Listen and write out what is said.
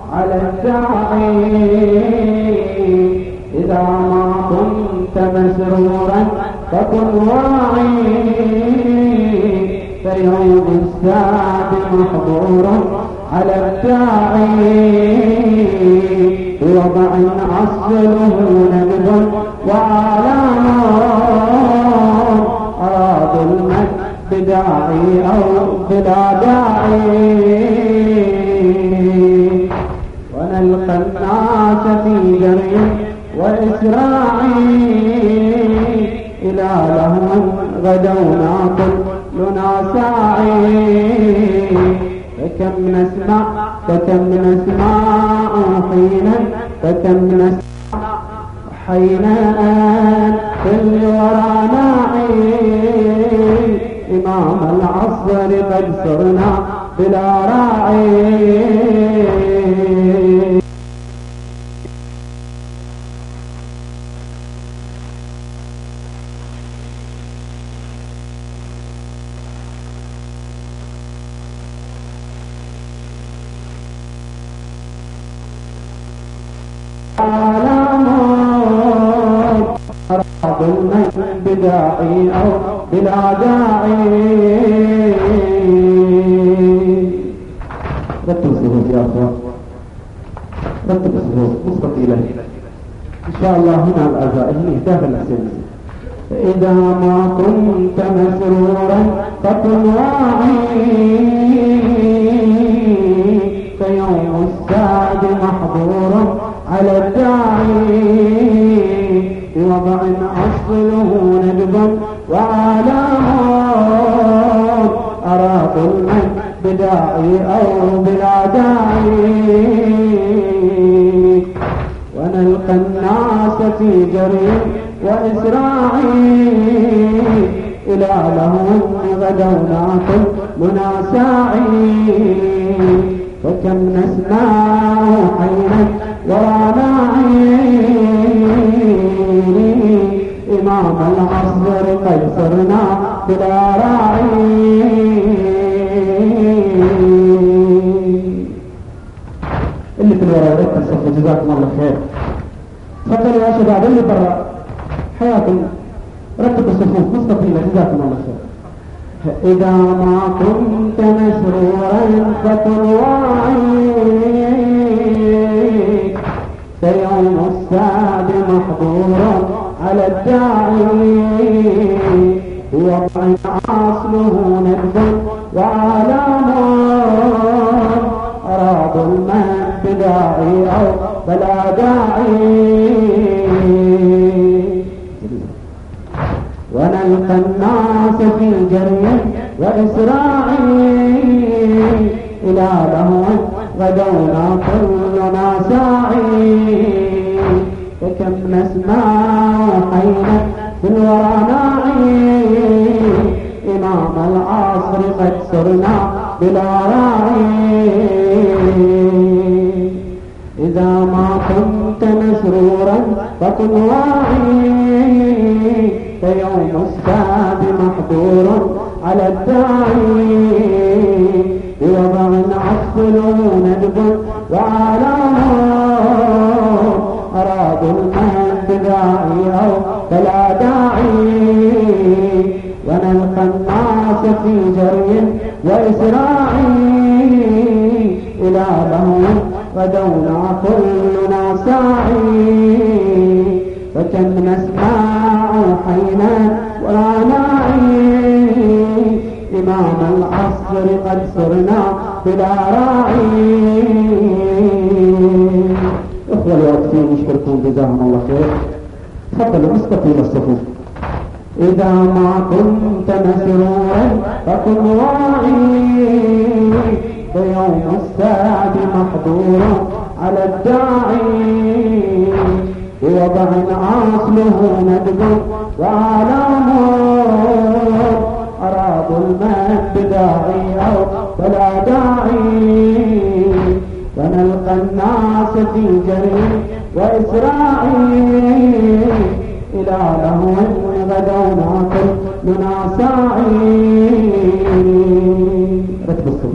على الداعي. إذا ما كنت مسرورا فكن واعي، فيوم السعد محظور على الداعي. بوضع أصله نبذ وعلامات، أراد المجد بداعي أو بلا داعي. ونلقى الناس في جري وإسراع، إلى لهو غدونا كلنا ساعي. فكم نسمع حينا في الورى ناعي. إمام العصر قد صرنا بلا راعي. أراد المجد بداعي أو بلا داعي. رتب الصفوف يا أخوان، رتب الصفوف مستطيلة إن شاء الله. هنا الأعزاء هنا داخل السن. إذا ما كنت مسرورا فكن واعي، فيوم السعد محظور على الداعي. بوضع أصله ندب وعلامات، أراد المجد بداعي أو بلا داعي. ونلقى الناس في جري وإسراع، إلى لهو غدونا كلنا ساعي. فكم نسمع حينا وراناعي، إمام العصر قد صرنا بلا راعي. اللي في الوراء ركز صفوا جزاكم الله خير. تفضلوا يا شباب اللي برا حياكم، رتبوا الصفوف مستطيلة جزاكم الله خير. إذا ما كنت مسرورا فكن واعي، فيوم السعد محظور على الداعي. بوضع أصله نبذ وعلامات، أراد المجد بداعي أو بلا داعي. ونلقى الناس في جري وإسراع، إلى لهو غدونا كلنا ساعي. فكم نسمع حينا في الورى ناعي، إمام العصر قد صرنا بلا راعي. إذا ما كنت مسرورا فكن واعي، فيوم السعد محظور على الداعي. بوضع أصله ندب وعلامات، أراد المجد بداعي أو بلا داعي. ونلقى الناس في جري وإسراع، إلى لهو غدونا كلنا ساعي. فكم نسمع حينا وراناعي، إمام العصر قد صرنا بلا راعي. إخوة الواقفين نشكركم جزاهم الله خير. تفضلوا مستقيم الصفوف. إذا ما كنت مسرورا فكن واعي، فيوم السعد محظور على الداعي. بوضع أصله ندب وعلامات، أراد المجد بداعي أو بلا داعي. ونلقى الناس في جري وإسراع، إلى لهو غدونا كلنا ساعي.